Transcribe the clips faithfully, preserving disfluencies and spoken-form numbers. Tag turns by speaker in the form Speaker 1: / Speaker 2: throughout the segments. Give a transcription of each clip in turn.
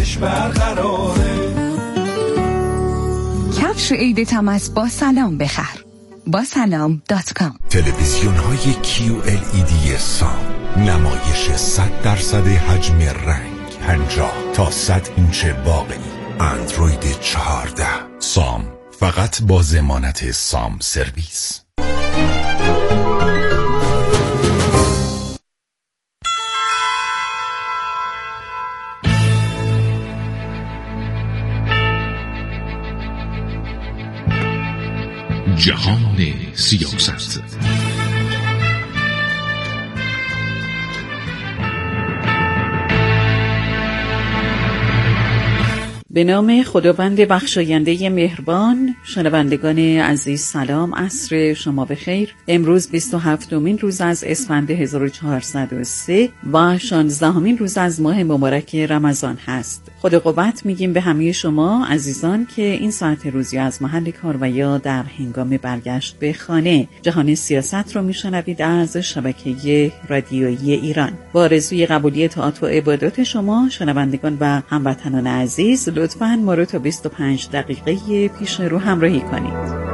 Speaker 1: بهش برقراره.
Speaker 2: کفش عید تماس با سلام بخر. با سلام دات کام.
Speaker 3: تلویزیون های کیو ال ای دی سام، نمایش صد درصد حجم رنگ، پنجاه تا صد اینچ واقعی، اندروید چهارده. سام، فقط با ضمانت سام سرویس.
Speaker 4: جهان سیاست.
Speaker 5: به نام خداوند بخشاینده مهربان. شنوندگان عزیز سلام، عصر شما بخیر. امروز بیست و هفتمین روز از اسفند هزار و چهارصد و سه و شانزدهمین روز از ماه مبارک رمضان هست. خدا قوت میگیم به همه شما عزیزان که این ساعت روزی از محل کار و یا در هنگام برگشت به خانه جهان سیاست رو میشنوید از شبکه رادیویی ایران. با آرزوی قبولی طاعات و عبادات شما شنوندگان و هموطنان عزیز، لطفاً ما رو تا بیست و پنج دقیقه پیش رو همراهی کنید.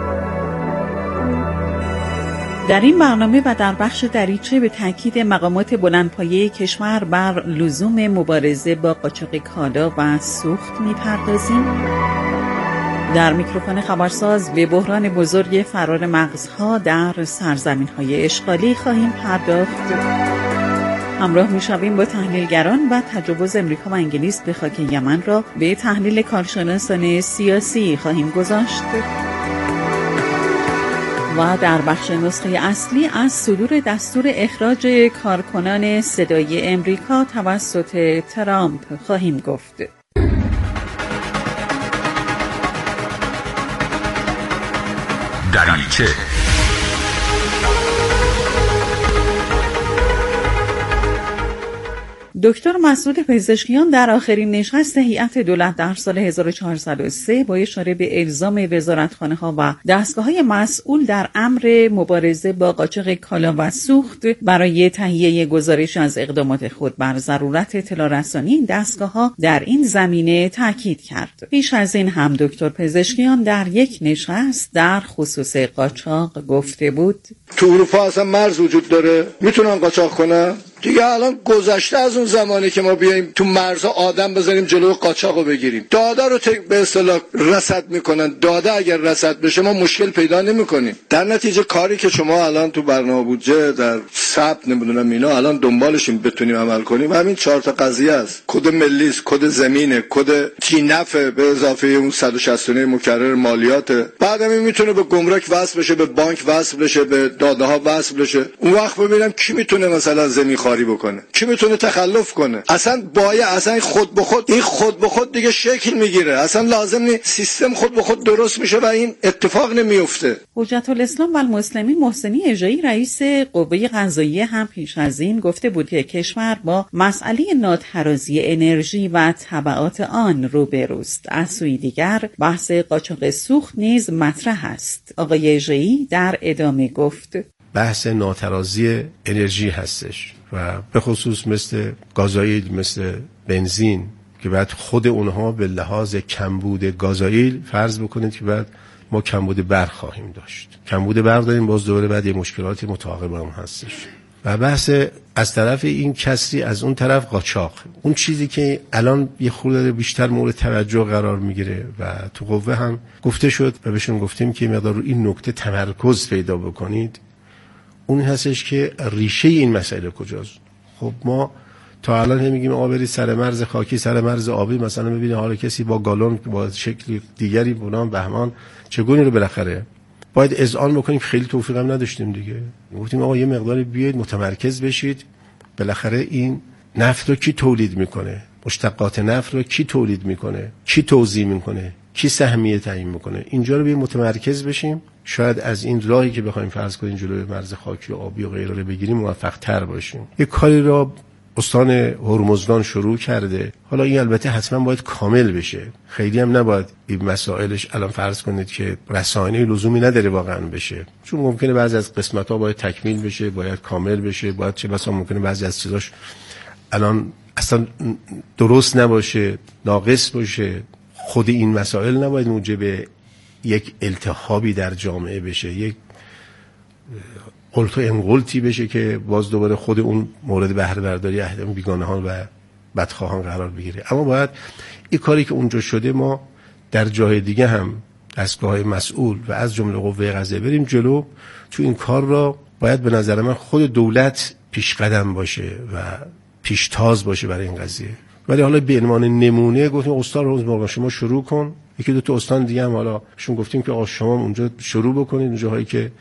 Speaker 5: در این برنامه و در بخش دریچه به تاکید مقامات بلندپایه کشور بر لزوم مبارزه با قاچاق کالا و سوخت می‌پردازیم. در میکروفون خبرساز به بحران بزرگ فرار مغزها در سرزمین‌های اشغالی خواهیم پرداخت. همراه می‌شویم با تحلیلگران و تجاوز امریکا و انگلیس به خاک یمن را به تحلیل کارشناسان سیاسی خواهیم گذاشت. و در بخش نسخه اصلی از صدور دستور اخراج کارکنان صدای امریکا توسط ترامپ خواهیم گفت.
Speaker 4: دریچه
Speaker 5: دکتر مسعود پزشکیان در آخرین نشست هیئت دولت در سال هزار و چهارصد و سه با اشاره به الزام وزارتخانه‌ها و دستگاه‌های مسئول در امر مبارزه با قاچاق کالا و سوخت برای تهیه گزارش از اقدامات خود بر ضرورت اطلاع رسانی این دستگاه‌ها در این زمینه تاکید کرد. پیش از این هم دکتر پزشکیان در یک نشست در خصوص قاچاق گفته بود:
Speaker 6: تو اروپا اصلا مرز وجود داره، میتونن قاچاق کنن. دیگه الان گذشته از اون زمانی که ما بیایم تو مرزها آدم بزنیم جلو قاچاقو بگیریم. داده رو به اصطلاح رصد میکنن. داده اگر رصد بشه ما مشکل پیدا نمیکنیم. در نتیجه کاری که شما الان تو برنامه بودجه در ثبت نمیدونم اینا الان دنبالشیم بتونیم عمل کنیم، همین چهار تا قضیه است. کد ملی است، کد زمینه، کد تینف به اضافه اون صد و شصت و نه مکرر مالیات. بعدم این میتونه به گمرک وصل بشه، به بانک وصل بشه، به داده ها وصل بشه. اون وقت ببینم کی میتونه مثلا زمین خاری بکنه، کی میتونه تخلف کنه. اصلا باید اصلا خود به خود این خود به خود دیگه شکل میگیره. اصلا لازم نیست سیستم خود به خود درست میشه و این اتفاق نمیفته.
Speaker 5: حجت الاسلام و المسلمین محسنی اژه‌ای رئیس قوه قضاییه هم پیش از این گفته بود که کشور با مسئله ناترازی انرژی و تبعات آن روبروست. از سوی دیگر بحث قاچاق سوخت نیز مطرح است. آقای اژه‌ای در ادامه گفت:
Speaker 7: بحث ناترازی انرژی هستش و به خصوص مثل گازوئیل، مثل بنزین که بعد خود اونها به لحاظ کمبود گازوئیل فرض بکنید که بعد ما کمبود برق خواهیم داشت. کمبود برق داریم، باز دوباره بعد یه مشکلات متعاقب هم هستش. و بحث از طرف این کسری، از اون طرف قاچاق. اون چیزی که الان یه خورده بیشتر مورد توجه قرار میگیره و تو قوه هم گفته شد و بهشون گفتیم که مقدار رو این نکته تمرکز پیدا بکنید، اون هستش که ریشه این مسئله کجاست. خب ما تا الان هم میگیم آقا برید سر مرز خاکی، سر مرز آبی مثلا ببینید حالا کسی با گالون با شکل دیگری بونام بهمان چگونه رو بالاخره باید اذعان بکنیم. خیلی توفیق هم نداشتیم دیگه. گفتیم آقا یه مقداری بیاید متمرکز بشید. بالاخره این نفت رو کی تولید میکنه؟ مشتقات نفت رو کی تولید میکنه؟ کی توزیع میکنه؟ کی سهمیه تعیین میکنه؟ اینجا رو بیاید متمرکز بشیم. شاید از این راهی که بخوایم فرض کنیم جلوی مرز خاکی و آبی و غیره رو بگیریم موفق تر باشیم. یک کاری را استان هرمزگان شروع کرده. حالا این البته حتما باید کامل بشه. خیلی هم نباید این مسائلش الان فرض کنید که رسانه‌ای لزومی نداره واقعا بشه. چون ممکنه بعضی از قسمت‌ها باید تکمیل بشه، باید کامل بشه، باید چه بسا ممکنه بعضی از چیزاش الان اصلا درست نباشه، ناقص باشه، خود این مسائل نباید موجب یک التهابی در جامعه بشه، یک قلت و انقلتی بشه که باز دوباره خود اون مورد بهره برداری اهدام بیگانهان و بدخواهان قرار بگیره. اما باید این کاری که اونجا شده ما در جای دیگه هم دستگاه مسئول و از جمله قوه قضاییه بریم جلو. تو این کار را باید به نظر من خود دولت پیش قدم باشه و پیشتاز باشه برای این قضیه. ولی حالا به عنوان نمونه گفتیم استان روزمرگان شما شروع کن، یکی دو تا استان دیگه هم حالا شون گفتیم که آقا شما اونجا شروع بکنید، اونجاهایی که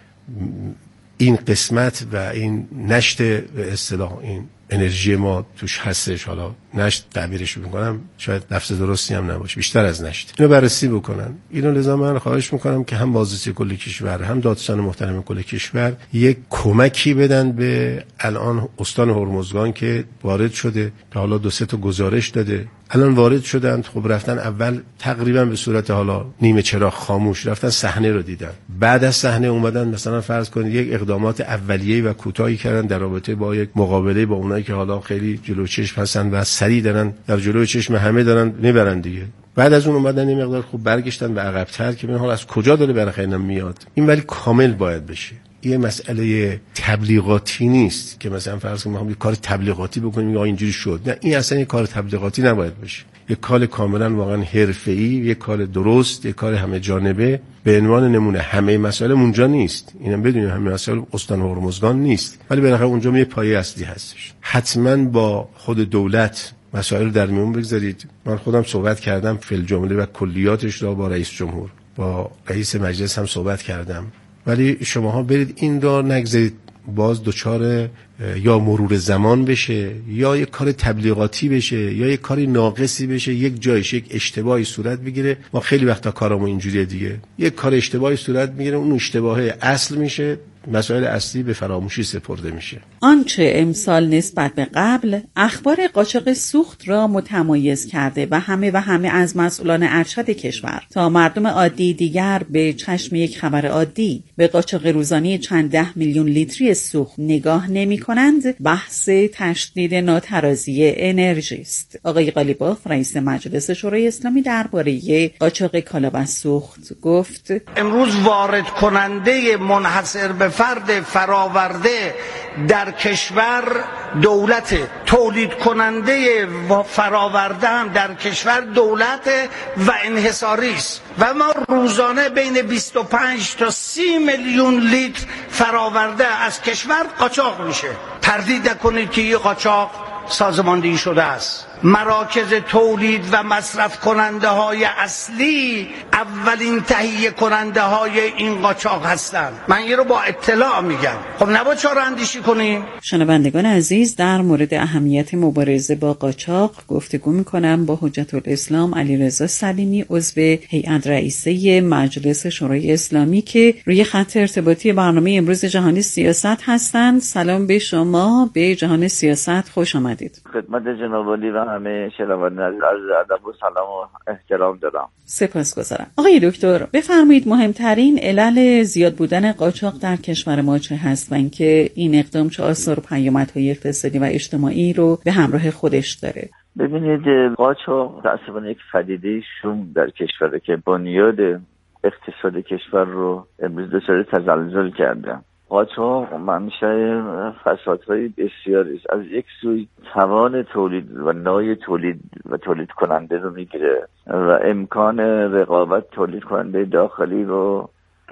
Speaker 7: این قسمت و این نشت به اصطلاح این انرژی ما توش هستش، حالا نشت تعبیرش میکنم شاید لفظ درستی هم نباشه، بیشتر از نشت، اینو بررسی بکنن. اینو لذا من خواهش میکنم که هم بازرسی کل کشور هم دادستان محترم کل کشور یک کمکی بدن به الان استان هرمزگان که وارد شده، که حالا دو سه تا گزارش داده، الان وارد شدن. خب رفتن اول تقریبا به صورت حالا نیمه چراغ خاموش رفتن صحنه رو دیدن، بعد از صحنه اومدن مثلا فرض کنید یک اقدامات اولیه‌ای و کوتاهی کردن در رابطه با یک مقابله با اونایی که حالا خیلی جلو چشم هستن و سریع دارن در جلوی چشم همه دارن میبرن دیگه. بعد از اون اومدن این مقدار خوب برگشتن به عقب‌تر که ببین حالا از کجا داره برخی اینا میاد. این ولی کامل باید بشه. یه مسئله تبلیغاتی نیست که مثلا فرض کنیم ما یه کار تبلیغاتی بکنیم یا اینجوری شد. نه، این اصلا یه کار تبلیغاتی نباید بشه. یه کار کاملا واقعا حرفه‌ای، یه کار درست، یه کار همه جانبه. به عنوان نمونه همه مسائل اونجا نیست، اینم بدونیم همه مسائل استان هرمزگان نیست، ولی بالاخره اونجا یه پایه اصلی هستش. حتما با خود دولت مسائل در میون بگذارید. من خودم صحبت کردم فل جمله و کلیاتش را با رئیس جمهور، با رئیس مجلس هم صحبت کردم، ولی شماها برید این را نگذارید باز دوچار یا مرور زمان بشه یا یک کار تبلیغاتی بشه یا یک کاری ناقصی بشه، یک جایش یک اشتباهی صورت بگیره. ما خیلی وقتا کارامون اینجوریه دیگه، یک کار اشتباهی صورت میگیره، اون اشتباه اصل میشه، مسائل اصلی به فراموشی سپرده میشه.
Speaker 5: آنچه امسال نسبت به قبل اخبار قاچاق سوخت را متمایز کرده و همه و همه از مسئولان ارشد کشور تا مردم عادی دیگر به چشم یک خبر عادی به قاچاق روزانه چند ده میلیون لیتری سوخت نگاه نمی کنند، بحث تشدید ناترازی انرژی است. آقای قالیباف رئیس مجلس شورای اسلامی درباره قاچاق کالا و سوخت گفت:
Speaker 8: امروز وارد کننده منحصر به فرد فراورده در کشور دولت، تولید کننده فراورده هم در کشور دولت و انحصاری است و ما روزانه بین بیست و پنج تا سی میلیون لیتر فراورده از کشور قاچاق میشه. تردید نکنید که این قاچاق سازماندهی شده است. مراکز تولید و مصرف کننده های اصلی اولین تهیه کننده های این قاچاق هستند. من یه رو با اطلاع میگم، خب نباید چاره اندیشی کنیم.
Speaker 5: شنوندگان عزیز، در مورد اهمیت مبارزه با قاچاق گفتگو میکنم با حجت الاسلام علیرضا سلیمی، عضو هیئت رئیسه مجلس شورای اسلامی که روی خط ارتباطی برنامه امروز جهان سیاست هستند. سلام به شما، به جهان سیاست خوش آمدید.
Speaker 9: خدمت جناب عالی و همه شنوندگان عزیز ادب و سلام و احترام دارم.
Speaker 5: سپاسگزارم. آقای دکتر بفرمایید مهمترین علل زیاد بودن قاچاق در کشور ما چه هست و اینکه این اقدام چه آثار و پیامدهای اقتصادی و اجتماعی رو به همراه خودش داره؟
Speaker 9: ببینید، قاچاق تقریبا یک پدیده شوم در کشوره که بنیاد اقتصاد کشور رو امروز دچار تزلزل کرده. قاچاق منشأ فسادهای بسیاری است. از یک سوی توان تولید و نوع تولید و تولید کننده رو میگیره و امکان رقابت تولید کننده داخلی رو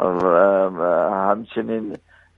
Speaker 9: و همچنین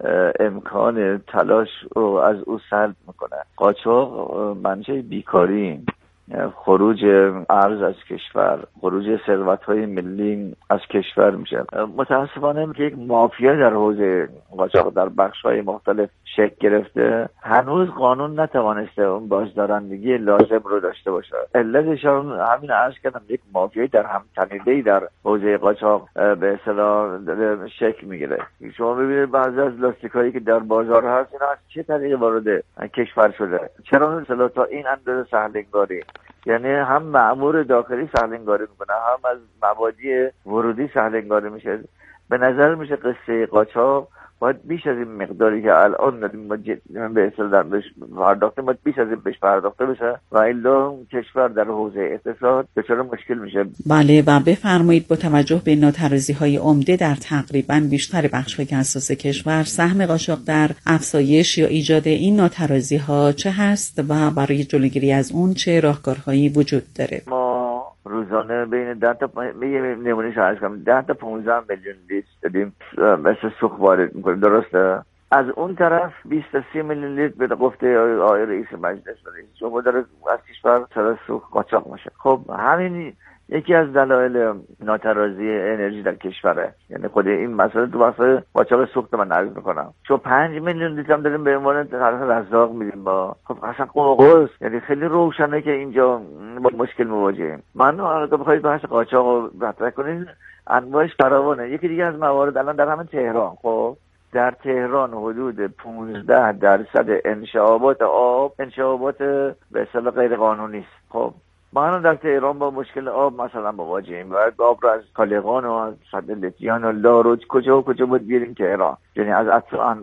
Speaker 9: امکان تلاش رو از او سلب میکنه. قاچاق منشأ بیکاری، خروج ارز از کشور، خروج ثروت‌های ملی از کشور میشه. متاسفانه یک مافیا در حوزه قاچاق در بخش‌های مختلف شکل گرفته. هنوز قانون نتوانسته اون بازدارندگی لازم رو داشته باشه. علتش همین عرض کردم، یک مافیایی در هم تنیده‌ای در حوزه قاچاق به اصطلاح شکل میگیره. شما ببینید بعضی از لاستیکایی که در بازار هست اینا از چه طریقی وارد کشور شده؟ چرا مثلا تا این اندازه سهل‌انگاری؟ یعنی هم مأمور داخلی سهل‌انگاری میکنه، هم از مبادی ورودی سهل‌انگاری میشه. به نظر میشه قصه قاچاق باید بیش از این مقداری که الان داریم با به اصطلاح بهش پرداخته باید بیش از این بهش پرداخته بشه و الا کشور در حوزه اقتصاد دچار مشکل میشه.
Speaker 5: بله و بفرمایید با توجه به ناترازی‌های عمده در تقریبا بیشتر بخش‌های حساس کشور سهم قاچاق در افزایش یا ایجاد این ناترازی‌ها چه هست و برای جلوگیری از اون چه راهکارهایی وجود داره؟
Speaker 9: ما روزانه بین ده تا یه نمونه شاید کنم ده تا پانزده میلیون لیتر داریم مثل سوخت وارد میکنیم، درسته؟ از اون طرف بیست تا سی میلیون لیتر به گفته آقای رئیس مجلس رئیس جمهور داره از کشور سر سوخت قاچاق میشه. خب همین یکی از دلایل ناترازی انرژی در کشوره، یعنی خود این مسئله تو واسه قاچاق سوخت من عرض میکنم. چون پنج میلیون لیتر هم داریم به عنوان طرف رزاق میدیم با خب اصلا قوقوس، یعنی خیلی روشنه که اینجا با مشکل مواجهیم. من اگه بخواید بحث قاچاق رو مطرح کنید انواعش فراوانه. یکی دیگه از موارد الان در همین تهران، خب در تهران حدود پانزده درصد انشعابات آب انشعابات به اصطلاح غیر قانونی است. خب ما در تهران با مشکل آب مثلا مواجهیم و آب رو از کالغان و از صدلتیان و لاروچ کجا و کجا باید بیاریم تهران، یعنی از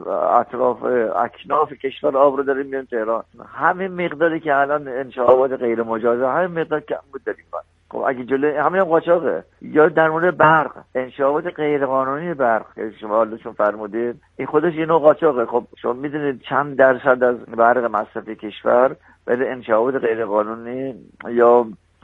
Speaker 9: اطراف اکناف کشور آب رو داریم میاریم تهران. همین مقداری که الان انشعابات غیر مجازه همین مقدار کم بود داریم. خب اگه جلوی همین قاچاقه. یا در مورد برق، انشعابات غیر قانونی برق که شما حالشون فرمودید این خودش یه نوع قاچاقه. خب شما میدونید چند درصد از برق مصرفی کشور ولی انشعابات غیر قانونی یا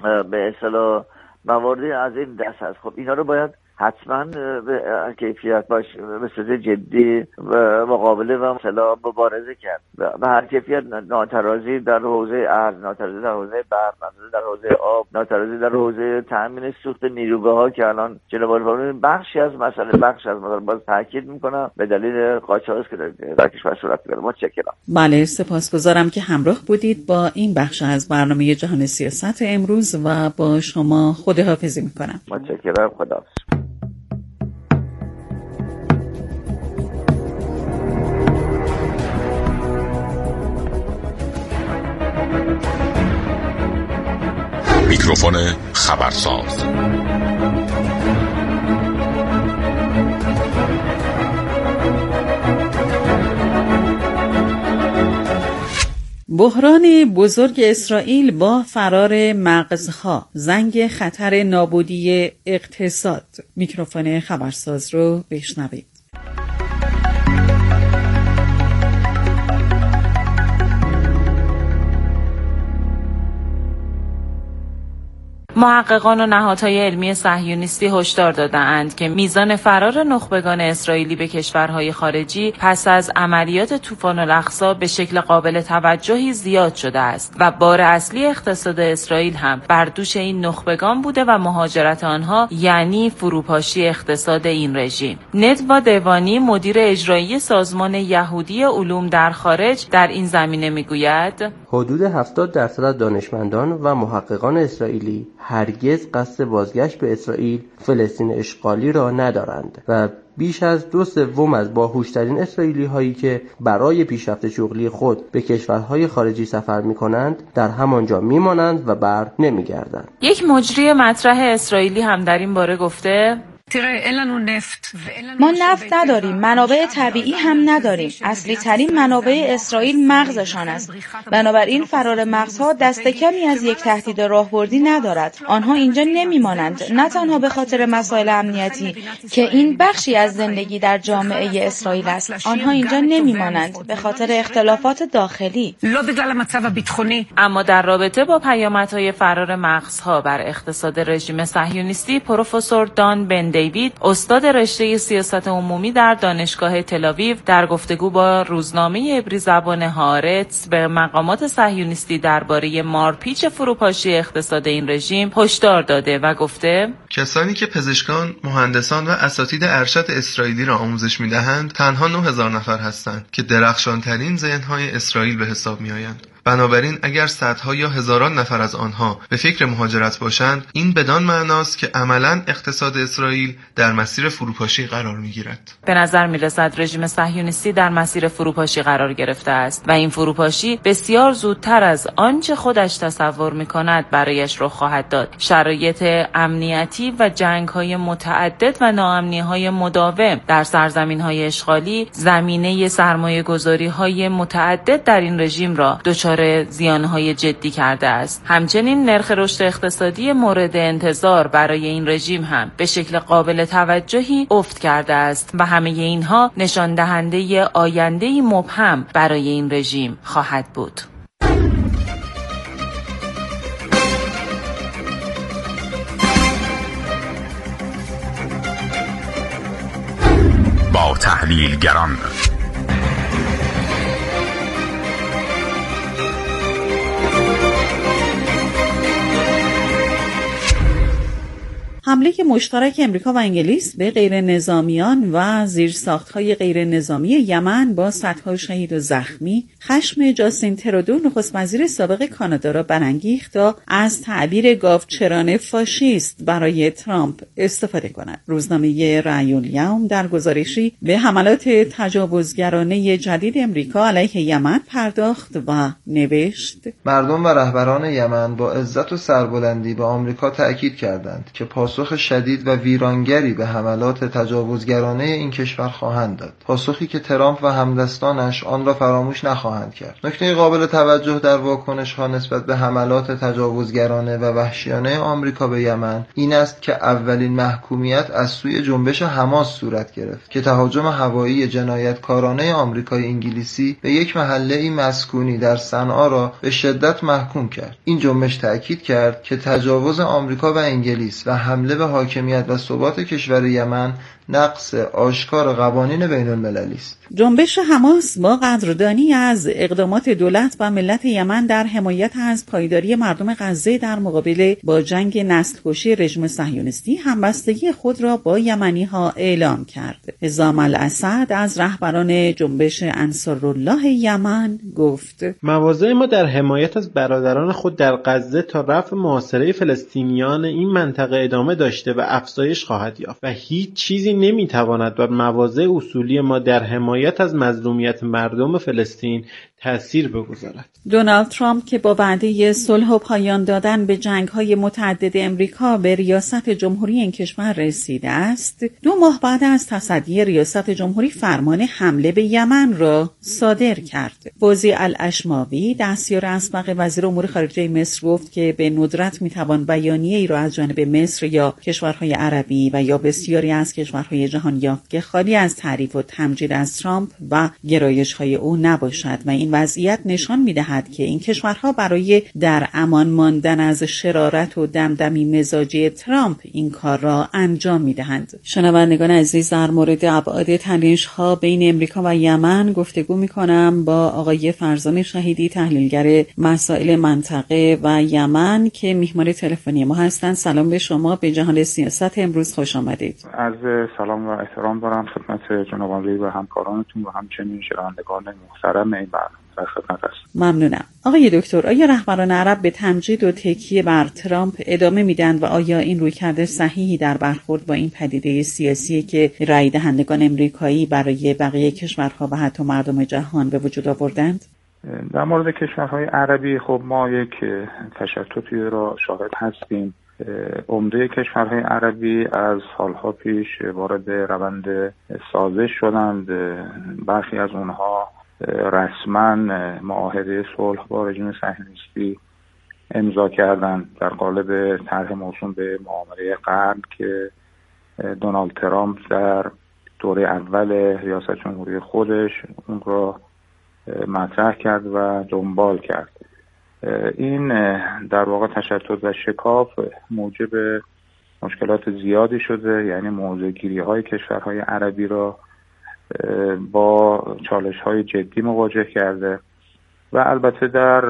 Speaker 9: به اصطلاح مواردی از این دست هست. خب اینا رو باید حتما به کیفیت باش به صورت جدی و مقابله و مثلا مبارزه کرد. به هر کیفیت ناترازی در حوزه ارز، ناترازی در حوزه برق، ناترازی در حوزه آب، ناترازی در حوزه تامین سوخت نیروگاه ها که الان جناب فرمودن بخشی از مسئله بخش از مثلا باز تاکید میکنم به دلیل قاچاق است که در کشور صورت میگیره. متشکرم.
Speaker 5: بله سپاسگزارم که همراه بودید با این بخش از برنامه جهان سیاست امروز و با شما خداحافظی میکنم.
Speaker 9: متشکرم. خداحافظ.
Speaker 3: میکروفون خبرساز.
Speaker 5: بحران بزرگ اسرائیل با فرار مغزها، زنگ خطر نابودی اقتصاد. میکروفون خبرساز رو بشنوید. محققان و نهادهای علمی صهیونیستی هشدار داده‌اند که میزان فرار نخبگان اسرائیلی به کشورهای خارجی پس از عملیات طوفان الاقصی به شکل قابل توجهی زیاد شده است و بار اصلی اقتصاد اسرائیل هم بر دوش این نخبگان بوده و مهاجرت آنها یعنی فروپاشی اقتصاد این رژیم. ندوا دوانی مدیر اجرایی سازمان یهودی علوم در خارج در این زمینه میگوید
Speaker 10: حدود هفتاد درصد از دانشمندان و محققان اسرائیلی هرگز قصد بازگشت به اسرائیل فلسطین اشغالی را ندارند و بیش از دو سوم از باهوشترین اسرائیلی هایی که برای پیشرفت شغلی خود به کشورهای خارجی سفر می کنند در همانجا می مانند و بر نمی گردند.
Speaker 5: یک مجری مطرح اسرائیلی هم در این باره گفته
Speaker 11: ما نفت نداریم، منابع طبیعی هم نداریم. اصلی ترین منابع اسرائیل مغزشان است. بنابراین فرار مغزها دست کمی از یک تهدید راهبردی ندارد. آنها اینجا نمیمانند، نه تنها به خاطر مسائل امنیتی که این بخشی از زندگی در جامعه اسرائیل است. آنها اینجا نمیمانند به خاطر اختلافات داخلی.
Speaker 5: اما در رابطه با پیامدهای فرار مغزها بر اقتصاد رژیم صهیونیستی، پروفسور دان بن دیوید، استاد رشته سیاست عمومی در دانشگاه تل‌آویو، در گفتگو با روزنامه عبری زبان هارتز به مقامات صهیونیستی درباره مارپیچ فروپاشی اقتصاد این رژیم هشدار داده و گفته
Speaker 12: کسانی که پزشکان، مهندسان و اساتید ارشد اسرائیلی را آموزش می‌دهند تنها نه هزار نفر هستند که درخشان‌ترین ذهن‌های اسرائیل به حساب می‌آیند. بنابراین اگر صدها یا هزاران نفر از آنها به فکر مهاجرت باشند، این بدان معناست که عملاً اقتصاد اسرائیل در مسیر فروپاشی قرار می‌گیرد.
Speaker 13: به نظر می‌رسد رژیم صهیونیستی در مسیر فروپاشی قرار گرفته است و این فروپاشی بسیار زودتر از آنچه خودش تصور می‌کند برایش رخ خواهد داد. شرایط امنیتی و جنگ‌های متعدد و ناامنی‌های مداوم در سرزمین‌های اشغالی زمینه سرمایه‌گذاری‌های متعدد در این رژیم را دچار زیان‌های جدی کرده است. همچنین نرخ رشد اقتصادی مورد انتظار برای این رژیم هم به شکل قابل توجهی افت کرده است و همه اینها نشان دهنده آینده‌ای مبهم برای این رژیم خواهد بود.
Speaker 3: با تحلیلگران
Speaker 5: حمله مشترک امریکا و انگلیس به غیر نظامیان و زیرساخت‌های غیر نظامی یمن با صدها شهید و زخمی خشم جاستین ترودو نخست وزیر سابق کانادا را برانگیخت تا از تعبیر گاوچران فاشیست برای ترامپ استفاده کند. روزنامه رأی الیوم در گزارشی به حملات تجاوزگرانه جدید امریکا علیه یمن پرداخت و نوشت:
Speaker 14: مردم و رهبران یمن با عزت و سربلندی به آمریکا تأکید کردند که پاسخ شدید و ویرانگری به حملات تجاوزگرانه این کشور خواهند داد، پاسخی که ترامپ و همدستانش آن را فراموش نخواهند کرد. نکته قابل توجه در واکنش‌ها نسبت به حملات تجاوزگرانه و وحشیانه آمریکا به یمن این است که اولین محکومیت از سوی جنبش حماس صورت گرفت که تهاجم هوایی جنایتکارانه آمریکای انگلیسی به یک محله مسکونی در صنعا را به شدت محکوم کرد. این جنبش تأکید کرد که تجاوز آمریکا و انگلیس و حمله به حاکمیت و ثبات کشور یمن نقض آشکار قوانین بین المللی است.
Speaker 5: جنبش حماس با قدردانی از اقدامات دولت و ملت یمن در حمایت از پایداری مردم غزه در مقابله با جنگ نسل‌کشی رژیم صهیونیستی همبستگی خود را با یمنی‌ها اعلام کرد. حزام الاسد از رهبران جنبش انصارالله یمن گفت:
Speaker 15: مواضع ما در حمایت از برادران خود در غزه تا رفع محاصره فلسطینیان این منطقه ادامه داشته و افزایش خواهد یافت و هیچ چیزی نمیتواند بر مواضع اصولی ما در حمایت از مظلومیت مردم فلسطین تأثیر بگذارد.
Speaker 5: دونالد ترامپ که با وعده صلح و پایان دادن به جنگ‌های متعدد امریکا به ریاست جمهوری این کشور رسیده است، دو ماه بعد از تصدی ریاست جمهوری فرمان حمله به یمن را صادر کرد. فوزی الاشماوی دستیار اسبق وزیر امور خارجه مصر گفت که به ندرت میتوان بیانیه‌ای را از جانب مصر یا کشورهای عربی و یا بسیاری از کشورهای جهان یافت که خالی از تعریف و تمجید از ترامپ و گرایش‌های او نباشد و این وضعیت نشان می‌دهد که این کشورها برای در امان ماندن از شرارت و دمدمی مزاجی ترامپ این کار را انجام می‌دهند. شنوندگان عزیز، در مورد ابعاد تنش‌ها بین امریکا و یمن گفتگو می‌کنم با آقای فرزان شهیدی، تحلیلگر مسائل منطقه و یمن که میهمان تلفنی ما هستند. سلام به شما، به جهان سیاست امروز خوش آمدید.
Speaker 16: عرض سلام و احترام دارم خدمت جناب عالی و همکارانتون و همچنین شنوندگان محترم این برنامه. در خدمت هستم.
Speaker 5: ممنونم. آقای دکتر، آیا رهبران عرب به تمجید و تکیه بر ترامپ ادامه میدن و آیا این رویکرد صحیحی در برخورد با این پدیده سیاسی که رای دهندگان امریکایی برای بقیه کشورها و حتی مردم جهان به وجود آوردند؟
Speaker 16: در مورد کشورهای عربی خب ما یک تشتتی را شاهد هستیم. عمده کشورهای عربی از سالها پیش وارد روند سازش شدند. برخی از اونها رسما معاهده صلح با رژیم صهیونیستی امضا کردند در قالب طرح موسوم به معامله قرن که دونالد ترامپ در دوره اول ریاست جمهوری خودش اون را مطرح کرد و دنبال کرد. این در واقع تشتت و شکاف موجب مشکلات زیادی شده، یعنی موضع‌گیری های کشورهای عربی را با چالش های جدی مواجه کرده و البته در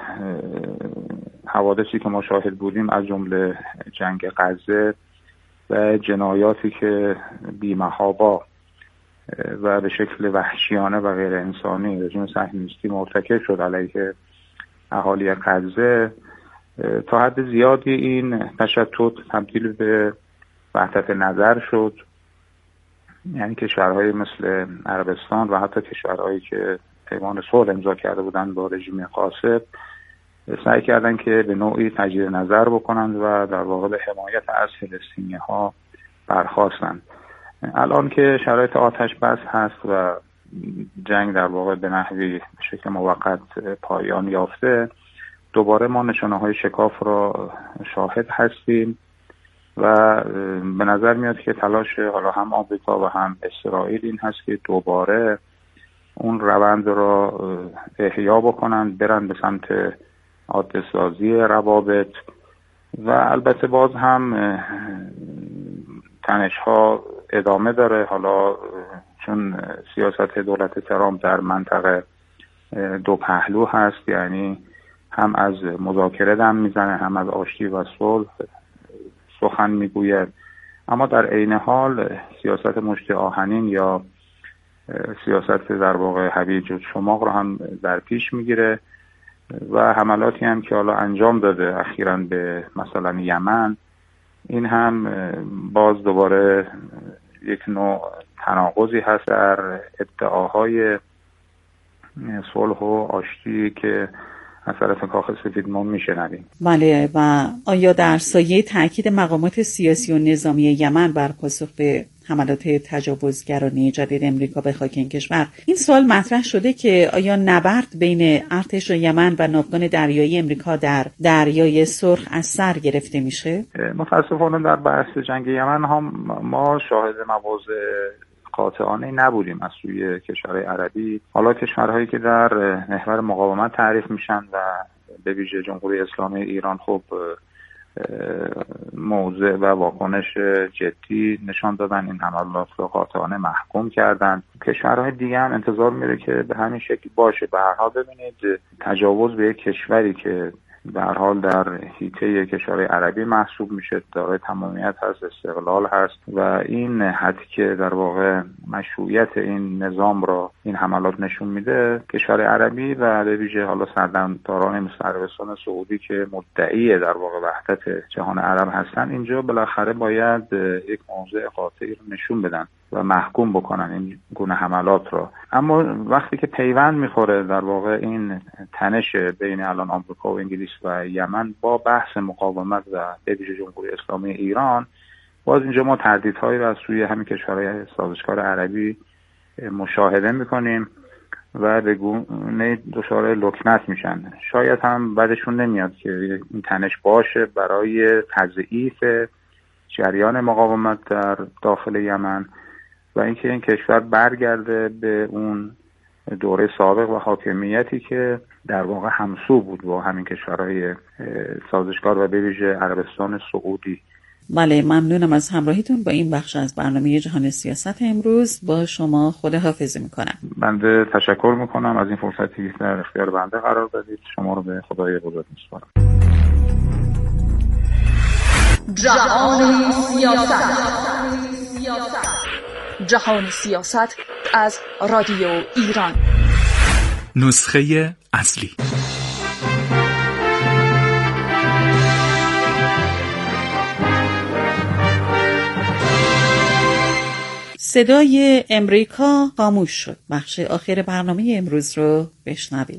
Speaker 16: حوادثی که ما شاهد بودیم از جمله جنگ غزه و جنایاتی که بی‌محابا و به شکل وحشیانه و غیر انسانی رژیم صهیونیستی مرتکب شد علیه اهالی غزه، تا حد زیادی این تشتت تبدیل به وحدت نظر شد. یعنی کشورهای مثل عربستان و حتی کشورهایی که پیمان صلح امضا کرده بودند با رژیم غاصب سعی کردند که به نوعی تجدید نظر بکنند و در واقع به حمایت از فلسطینی‌ها برخاستند. الان که شرایط آتش بس هست و جنگ در واقع به نحوی به شکل موقت پایان یافته، دوباره ما نشانه‌های شکاف را شاهد هستیم و به نظر میاد که تلاش حالا هم آمریکا و هم اسرائیل این هست که دوباره اون روند را احیا بکنند، برن به سمت عاده‌سازی روابط و البته باز هم تنش‌ها ادامه داره. حالا چون سیاست دولت ترامپ در منطقه دو پهلو هست، یعنی هم از مذاکره دم میزنه هم از آشتی و صلح سخن میگوید، اما در عین حال سیاست مشت آهنین یا سیاست در واقع هویج شماغ رو هم در پیش میگیره و حملاتی هم که حالا انجام داده اخیراً به مثلا یمن، این هم باز دوباره یک نوع تناقضی هست در ادعاهای صلح و آشتی که از طرف کاخ سفید ما میشنویم.
Speaker 5: بله، و آیا در سایه تاکید مقامات سیاسی و نظامی یمن بر پاسخ به حملات تجاوزگرانه جدید امریکا به خاک این کشور این سوال مطرح شده که آیا نبرد بین ارتش یمن و ناوگان دریایی امریکا در دریای سرخ از سر گرفته میشه؟
Speaker 16: متاسفانه در بحث جنگ یمن هم ما شاهد مواضع قاطعانه نبودیم از سوی کشورهای عربی. حالا کشورهایی که در محور مقاومت تعریف میشن و به ویژه جمهوری اسلامی ایران خب موضع و واکنش جدی نشان دادن، این حملات را قاطعانه محکوم کردن. کشورهای دیگه هم انتظار میره که به همین شکل باشه. به هر حال ببینید تجاوز به یک کشوری که به هر حال در حیطه کشورهای عربی محسوب میشه، دارای تمامیت هست، استقلال هست و این حد که در واقع مشروعیت این نظام را این حملات نشون میده، کشور عربی و به ویژه حالا سردمداران مثل عربستان سعودی که مدعی در واقع وحدت جهان عرب هستن، اینجا بالاخره باید یک موضع قاطعی رو نشون بدن و محکوم بکنن این گونه حملات را. اما وقتی که پیوند میخوره در واقع این تنش بین الان آمریکا و انگلیس و یمن با بحث مقاومت و به ویژه جمهوری اسلامی ایران، باز اینجا ما تهدیدهایی را از سوی همین کشورهای سازشکار عربی مشاهده میکنیم و به گونه دچار لکنت میشن. شاید هم بعدشون نمیاد که این تنش باشه برای تضعیف جریان مقاومت در داخل یمن و اینکه این کشور برگرده به اون دوره سابق و حاکمیتی که در واقع همسو بود با همین کشورهای سازشکار و به ویژه عربستان سعودی.
Speaker 5: بله، ممنونم از همراهیتون با این بخش از برنامه جهان سیاست امروز. با شما خداحافظی میکنم.
Speaker 16: بنده تشکر میکنم از این فرصتی که در اختیار بنده قرار دادید. شما رو به خدای بزرگ میسپارم.
Speaker 17: جهان سیاست، جهان سیاست از رادیو ایران.
Speaker 18: نسخه اصلی
Speaker 5: صدای امریکا خاموش شد. بخش آخر برنامه امروز رو بشنوید.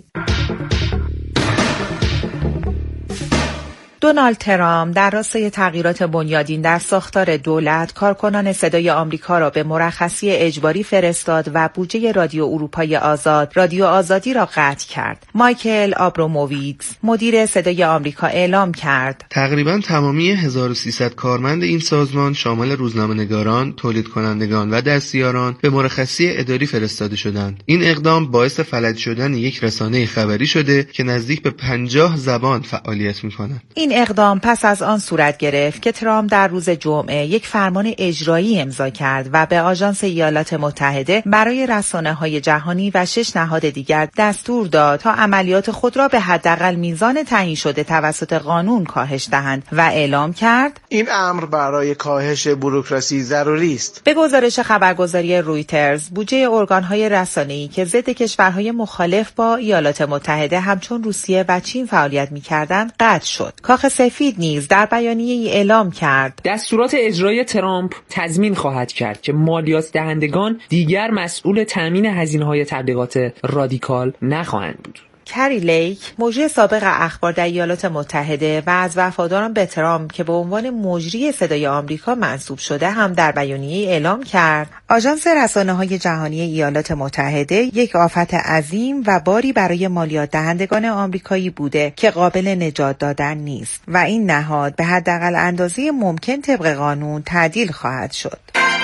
Speaker 19: دونالد ترامپ در راستای تغییرات بنیادین در ساختار دولت، کارکنان صدای آمریکا را به مرخصی اجباری فرستاد و بودجه رادیو اروپای آزاد، رادیو آزادی را قطع کرد. مایکل آبروموویتز، مدیر صدای آمریکا، اعلام کرد
Speaker 12: تقریباً تمامی هزار و سیصد کارمند این سازمان شامل روزنامه‌نگاران، تولید کنندگان و دستیاران به مرخصی اداری فرستاده شدند. این اقدام باعث فلج شدن یک رسانه خبری شده که نزدیک به پنجاه زبان فعالیت می‌کند.
Speaker 19: این اقدام پس از آن صورت گرفت که ترامپ در روز جمعه یک فرمان اجرایی امضا کرد و به آژانس ایالات متحده برای رسانه‌های جهانی و شش نهاد دیگر دستور داد تا عملیات خود را به حداقل میزان تعیین شده توسط قانون کاهش دهند و اعلام کرد
Speaker 18: این امر برای کاهش بوروکراسی ضروری است.
Speaker 19: به گزارش خبرگزاری رویترز، بودجه ارگان‌های رسانه‌ای که ضد کشورهای مخالف با ایالات متحده همچون روسیه و چین فعالیت می‌کردند قطع شد. کاخ سفید نیز در بیانیه‌ای اعلام کرد
Speaker 20: دستورات اجرایی ترامپ تضمین خواهد کرد که مالیات دهندگان دیگر مسئول تامین هزینه‌های تبلیغات رادیکال نخواهند بود.
Speaker 19: کری لیک، مجری سابق اخبار در ایالات متحده و از وفاداران به ترامپ که به عنوان مجری صدای آمریکا منصوب شده، هم در بیانیه اعلام کرد آژانس رسانه‌های جهانی ایالات متحده یک آفت عظیم و باری برای مالیات دهندگان آمریکایی بوده که قابل نجات دادن نیست و این نهاد به حداقل اندازه ممکن طبق قانون تعدیل خواهد شد.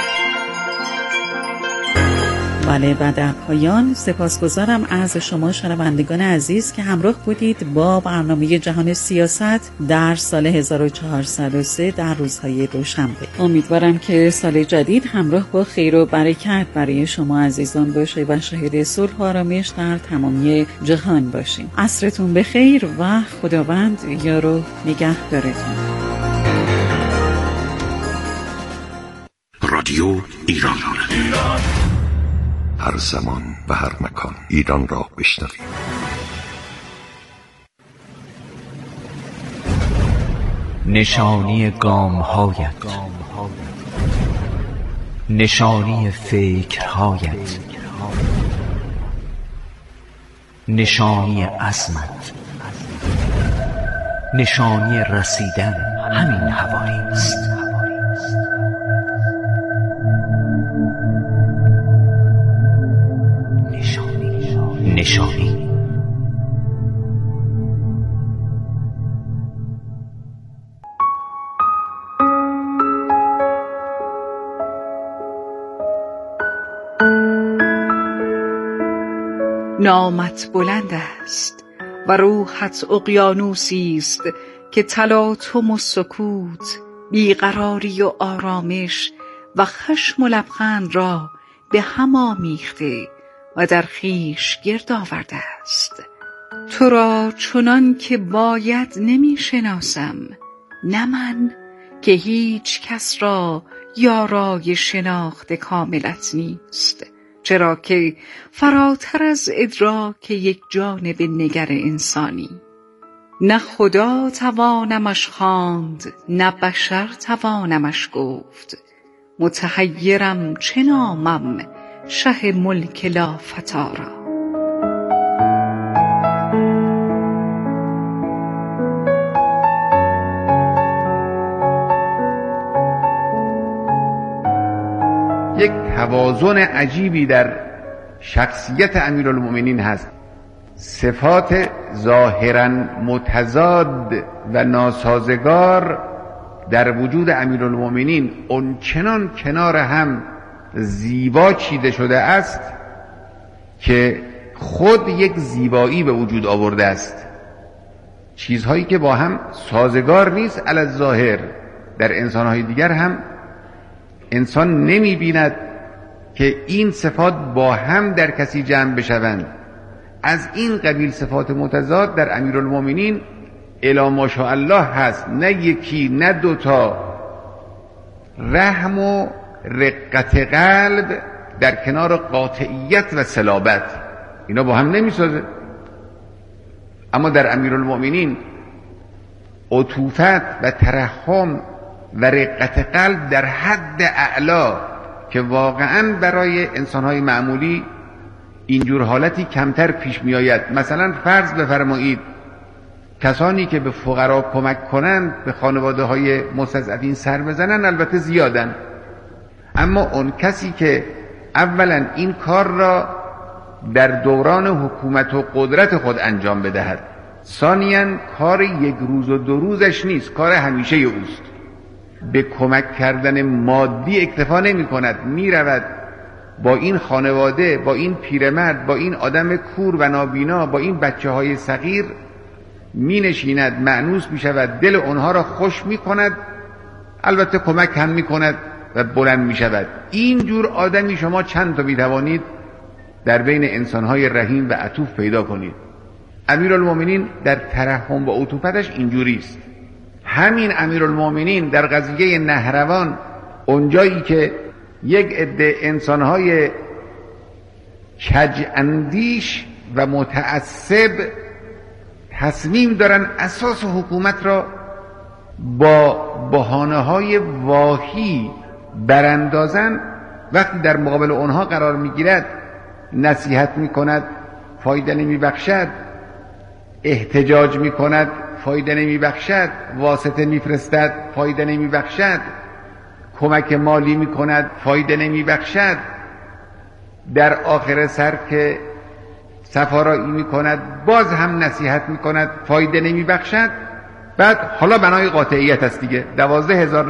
Speaker 5: بله، و در پایان سپاسگزارم از شما شنوندگان عزیز که همراه بودید با برنامه جهان سیاست در سال هزار و چهارصد و سه در روزهای دوشنبه. امیدوارم که سال جدید همراه با خیر و برکت برای شما عزیزان باشه و شاهد صلح و آرامش در تمامی جهان باشیم. عصرتون بخیر و خداوند یار و نگهدارتون.
Speaker 3: رادیو ایران، هر زمان و هر مکان ایران را بشنوید.
Speaker 21: نشانی گام‌هایت، نشانی فکرهایت، نشانی عزمت، نشانی رسیدن همین هوایی است. نشانی
Speaker 22: نامت بلند است و روحت اقیانوسی است که تلاطم و سکوت، بیقراری و آرامش و خشم و لبخند را به هم آمیخته و در خویش گرد آورده است. تو را چنان که باید نمی شناسم، نه من که هیچ کس را یارای شناخت کاملت نیست، چرا که فراتر از ادراک یک جانب نگر انسانی، نه خدا توانمش خواند نه بشر توانمش گفت. متحیرم چه نامم شه ملک لا فتارا.
Speaker 23: یک توازن عجیبی در شخصیت امیرالمومنین هست. صفات ظاهراً متضاد و ناسازگار در وجود امیرالمومنین اونچنان کنار هم زیبا چیده شده است که خود یک زیبایی به وجود آورده است. چیزهایی که با هم سازگار نیست علی الظاهر در انسانهای دیگر هم انسان نمی بیند که این صفات با هم در کسی جمع بشوند. از این قبیل صفات متضاد در امیرالمومنین الی ماشاءالله هست، نه یکی نه دوتا. رحم و رقت قلب در کنار قاطعیت و صلابت، اینا با هم نمی سازه. اما در امیرالمومنین عطوفت و ترحم و رقت قلب در حد اعلا که واقعا برای انسانهای معمولی اینجور حالتی کمتر پیش می آید. مثلا فرض بفرمایید کسانی که به فقرا کمک کنند، به خانواده های مستضعفین سر بزنند، البته زیادن، اما اون کسی که اولا این کار را در دوران حکومت و قدرت خود انجام بدهد، ثانیاً کار یک روز و دو روزش نیست، کار همیشه اوست، به کمک کردن مادی اکتفا نمی کند، می رود با این خانواده، با این پیرمرد، با این آدم کور و نابینا، با این بچه های صغیر می نشیند، مأنوس می شود، دل اونها را خوش می کند، البته کمک هم می کند و بلند می شود. این جور آدمی شما چند تا می توانید در بین انسانهای رحیم و عطوف پیدا کنید؟ امیرالمومنین در ترحم و عطوفتش اینجوری است. همین امیرالمومنین در قضیه نهروان، اونجایی که یک عده انسانهای کج اندیش و متعصب تصمیم دارن اساس حکومت را با بهانه‌های واهی براندازن، وقتی در مقابل اونها قرار میگیرد نصیحت میکند فایده نمیبخشد، احتجاج میکند فایده نمیبخشد، واسطه میفرستد فایده نمیبخشد، کمک مالی میکند فایده نمیبخشد، در آخر سر که سفارایی میکند باز هم نصیحت میکند فایده نمیبخشد. بعد حالا بنای قاطعیت است دیگه، دوازده هزار